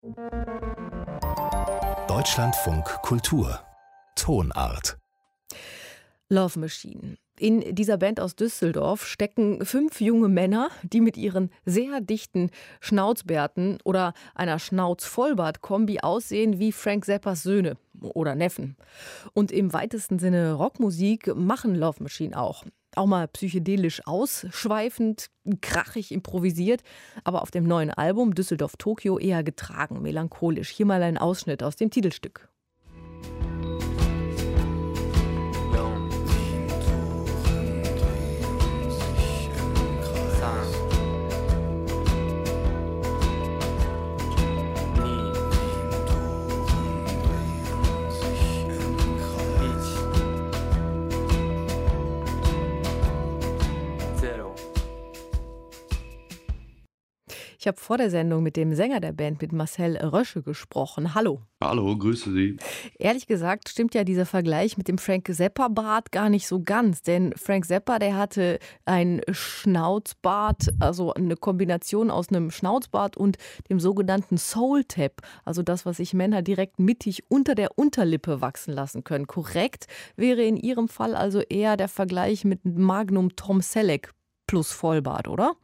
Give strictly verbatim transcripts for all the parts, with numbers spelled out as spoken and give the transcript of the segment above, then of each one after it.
Deutschlandfunk Kultur Tonart. Love Machine. In dieser Band aus Düsseldorf stecken fünf junge Männer, die mit ihren sehr dichten Schnauzbärten oder einer Schnauz-Vollbart-Kombi aussehen wie Frank Zappas Söhne oder Neffen. Und im weitesten Sinne Rockmusik machen Love Machine auch. Auch mal psychedelisch ausschweifend, krachig improvisiert, aber auf dem neuen Album Düsseldorf Tokio eher getragen, melancholisch. Hier mal ein Ausschnitt aus dem Titelstück. Ich habe vor der Sendung mit dem Sänger der Band, mit Marcel Rösche, gesprochen. Hallo. Hallo, grüße Sie. Ehrlich gesagt stimmt ja dieser Vergleich mit dem Frank Zappa-Bart gar nicht so ganz. Denn Frank Zappa, der hatte ein Schnauzbart, also eine Kombination aus einem Schnauzbart und dem sogenannten Soul-Tap. Also das, was sich Männer direkt mittig unter der Unterlippe wachsen lassen können. Korrekt wäre in Ihrem Fall also eher der Vergleich mit Magnum Tom Selleck plus Vollbart, oder?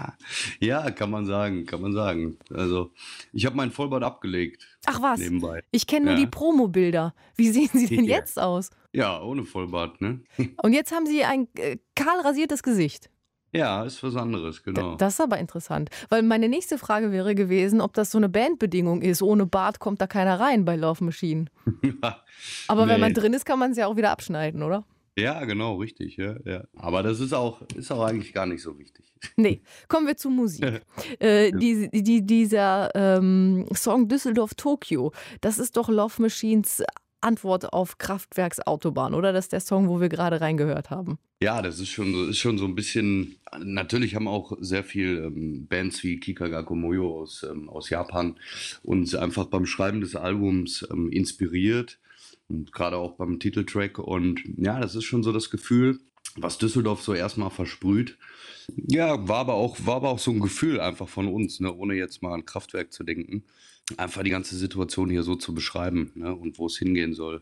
Ja, kann man sagen, kann man sagen. Also, ich habe meinen Vollbart abgelegt. Ach was, nebenbei. Ich kenne nur Ja. die Promobilder. Wie sehen Sie denn Ja. jetzt aus? Ja, ohne Vollbart, ne? Und jetzt haben Sie ein äh, kahl rasiertes Gesicht. Ja, ist was anderes, genau. D- Das ist aber interessant. Weil meine nächste Frage wäre gewesen, ob das so eine Bandbedingung ist. Ohne Bart kommt da keiner rein bei Love Machine. Aber wenn Nee. man drin ist, kann man es ja auch wieder abschneiden, oder? Ja, genau, richtig, ja, ja. Aber das ist auch, ist auch eigentlich gar nicht so wichtig. Nee, kommen wir zu Musik. äh, die, die, dieser ähm, Song Düsseldorf Tokio, das ist doch Love Machines Antwort auf Kraftwerks Autobahn, oder? Das ist der Song, wo wir gerade reingehört haben. Ja, das ist schon so, ist schon so ein bisschen, natürlich haben auch sehr viel ähm, Bands wie Kikagaku Moyo aus, ähm, aus Japan uns einfach beim Schreiben des Albums ähm, inspiriert. Und gerade auch beim Titeltrack. Und ja, das ist schon so das Gefühl, was Düsseldorf so erstmal versprüht. Ja, war aber auch, war aber auch so ein Gefühl einfach von uns, ne, ohne jetzt mal an Kraftwerk zu denken. Einfach die ganze Situation hier so zu beschreiben, ne, und wo es hingehen soll.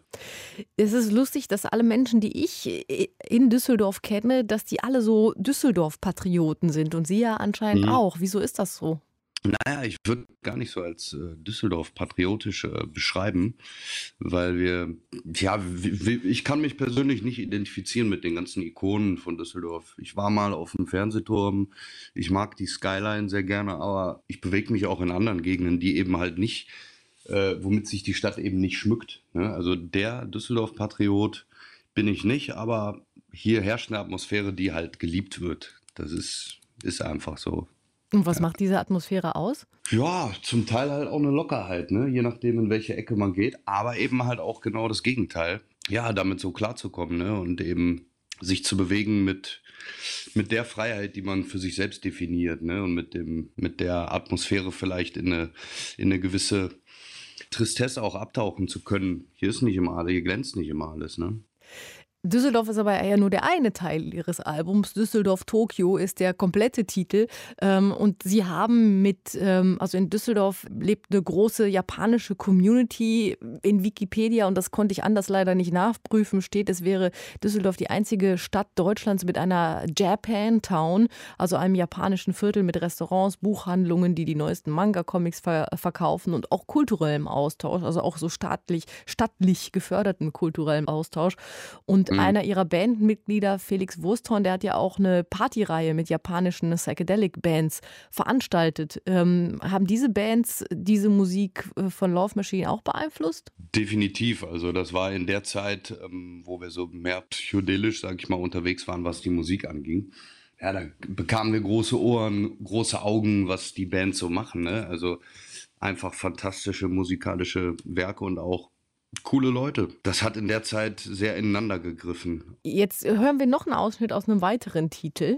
Es ist lustig, dass alle Menschen, die ich in Düsseldorf kenne, dass die alle so Düsseldorf-Patrioten sind. Und Sie ja anscheinend Mhm. auch. Wieso ist das so? Naja, ich würde gar nicht so als äh, Düsseldorf patriotisch äh, beschreiben, weil wir, ja, w- w- ich kann mich persönlich nicht identifizieren mit den ganzen Ikonen von Düsseldorf. Ich war mal auf dem Fernsehturm, ich mag die Skyline sehr gerne, aber ich bewege mich auch in anderen Gegenden, die eben halt nicht, äh, womit sich die Stadt eben nicht schmückt. Ne? Also der Düsseldorf-Patriot bin ich nicht, aber hier herrscht eine Atmosphäre, die halt geliebt wird. Das ist, ist einfach so. Und was macht diese Atmosphäre aus? Ja, zum Teil halt auch eine Lockerheit, ne? Je nachdem, in welche Ecke man geht, aber eben halt auch genau das Gegenteil. Ja, damit so klarzukommen, ne? Und eben sich zu bewegen mit, mit der Freiheit, die man für sich selbst definiert, ne? Und mit dem, mit der Atmosphäre vielleicht in eine, in eine gewisse Tristesse auch abtauchen zu können. Hier ist nicht immer alles, hier glänzt nicht immer alles, ne? Düsseldorf ist aber eher nur der eine Teil ihres Albums. Düsseldorf Tokio ist der komplette Titel. Ähm, und sie haben mit, ähm, also in Düsseldorf lebt eine große japanische Community. In Wikipedia, und das konnte ich anders leider nicht nachprüfen, steht, es wäre Düsseldorf die einzige Stadt Deutschlands mit einer Japantown, also einem japanischen Viertel mit Restaurants, Buchhandlungen, die die neuesten Manga-Comics ver- verkaufen und auch kulturellem Austausch, also auch so staatlich, stattlich geförderten kulturellem Austausch. Und Mhm. einer ihrer Bandmitglieder, Felix Wursthorn, der hat ja auch eine Partyreihe mit japanischen Psychedelic-Bands veranstaltet. Ähm, haben diese Bands diese Musik äh, von Love Machine auch beeinflusst? Definitiv. Also das war in der Zeit, ähm, wo wir so mehr psychedelisch, sag ich mal, unterwegs waren, was die Musik anging. Ja, da bekamen wir große Ohren, große Augen, was die Bands so machen, ne? Also einfach fantastische musikalische Werke und auch coole Leute. Das hat in der Zeit sehr ineinander gegriffen. Jetzt hören wir noch einen Ausschnitt aus einem weiteren Titel.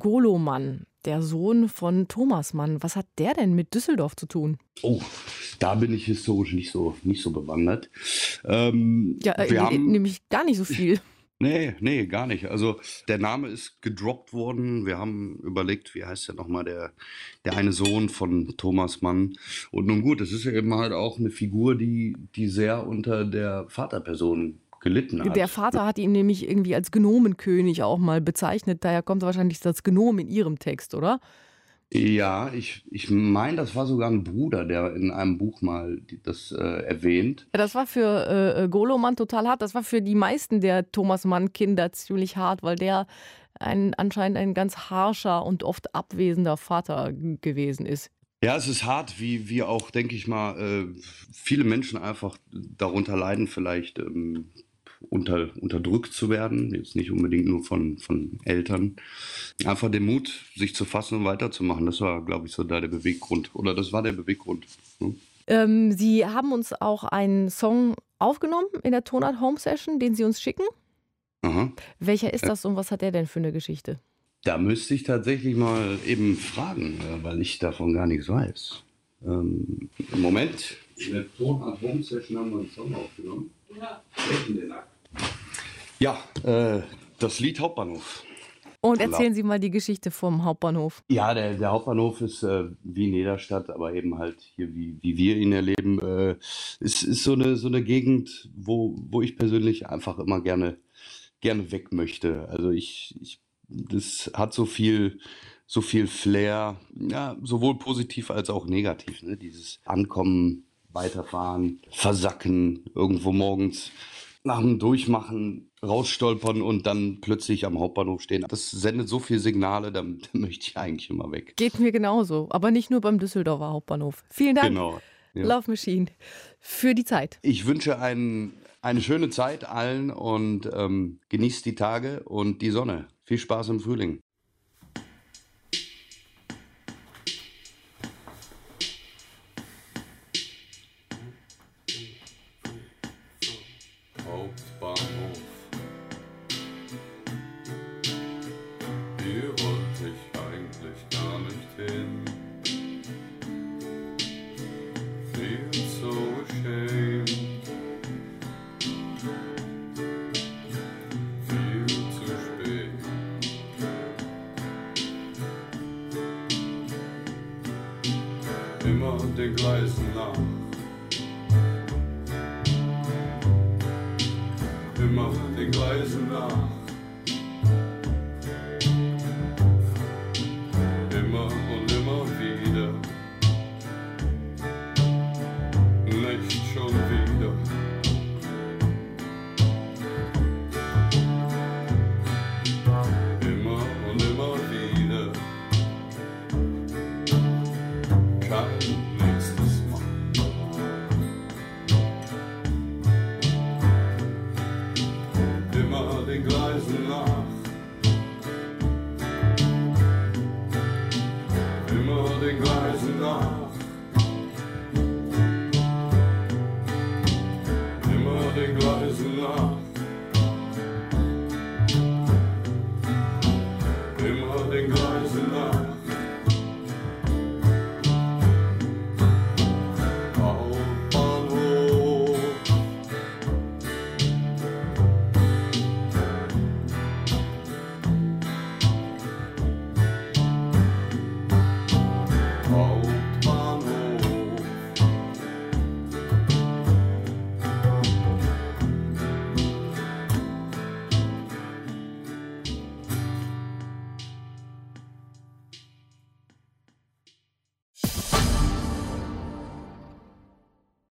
Golo Mann, der Sohn von Thomas Mann. Was hat der denn mit Düsseldorf zu tun? Oh, da bin ich historisch nicht so, nicht so bewandert. Ähm, Ja, äh, wir haben, nämlich gar nicht so viel. nee, nee, gar nicht. Also der Name ist gedroppt worden. Wir haben überlegt, wie heißt der nochmal, der, der eine Sohn von Thomas Mann. Und nun gut, es ist ja eben halt auch eine Figur, die, die sehr unter der Vaterperson gelitten hat. Der Vater hat ihn nämlich irgendwie als Gnomenkönig auch mal bezeichnet. Daher kommt wahrscheinlich das Gnom in Ihrem Text, oder? Ja, ich, ich meine, das war sogar ein Bruder, der in einem Buch mal die- das äh, erwähnt. Ja, das war für äh, Golo Mann total hart. Das war für die meisten der Thomas Mann-Kinder ziemlich hart, weil der ein, anscheinend ein ganz harscher und oft abwesender Vater g- gewesen ist. Ja, es ist hart, wie, wie auch, denke ich mal, äh, viele Menschen einfach darunter leiden, vielleicht ähm, unter, unterdrückt zu werden, jetzt nicht unbedingt nur von, von Eltern. Einfach den Mut, sich zu fassen und weiterzumachen, das war, glaube ich, so da der Beweggrund. Oder das war der Beweggrund. Ne? Ähm, Sie haben uns auch einen Song aufgenommen in der Tonart Home Session, den Sie uns schicken. Aha. Welcher ist das und was hat der denn für eine Geschichte? Da müsste ich tatsächlich mal eben fragen, äh, weil ich davon gar nichts weiß. Ähm, Im Moment, in der Tonart Home Session haben wir einen Song aufgenommen. Ja. Welchen denn? Ja, äh, das Lied Hauptbahnhof. Und erzählen Sie mal die Geschichte vom Hauptbahnhof. Ja, der, der Hauptbahnhof ist äh, wie Niederstadt, aber eben halt hier, wie, wie wir ihn erleben. Äh, ist, ist so eine, so eine Gegend, wo, wo ich persönlich einfach immer gerne, gerne weg möchte. Also ich, ich, das hat so viel, so viel Flair, ja, sowohl positiv als auch negativ. Ne? Dieses Ankommen, Weiterfahren, Versacken, irgendwo morgens nach dem Durchmachen rausstolpern und dann plötzlich am Hauptbahnhof stehen. Das sendet so viele Signale, da, da möchte ich eigentlich immer weg. Geht mir genauso, aber nicht nur beim Düsseldorfer Hauptbahnhof. Vielen Dank, Genau. Ja. Love Machine, für die Zeit. Ich wünsche ein, eine schöne Zeit allen und ähm, genießt die Tage und die Sonne. Viel Spaß im Frühling. Hauptbahnhof. Hier wollte ich eigentlich gar nicht hin. Viel so ashamed. Viel zu spät. Immer den Gleisen nach. Immer den Gleisen nach. Immer und immer wieder. Nicht schon wieder. Immer und immer wieder. Kein nächstes Mal. Immer den Gleisen nach. Immer den Gleisen nach.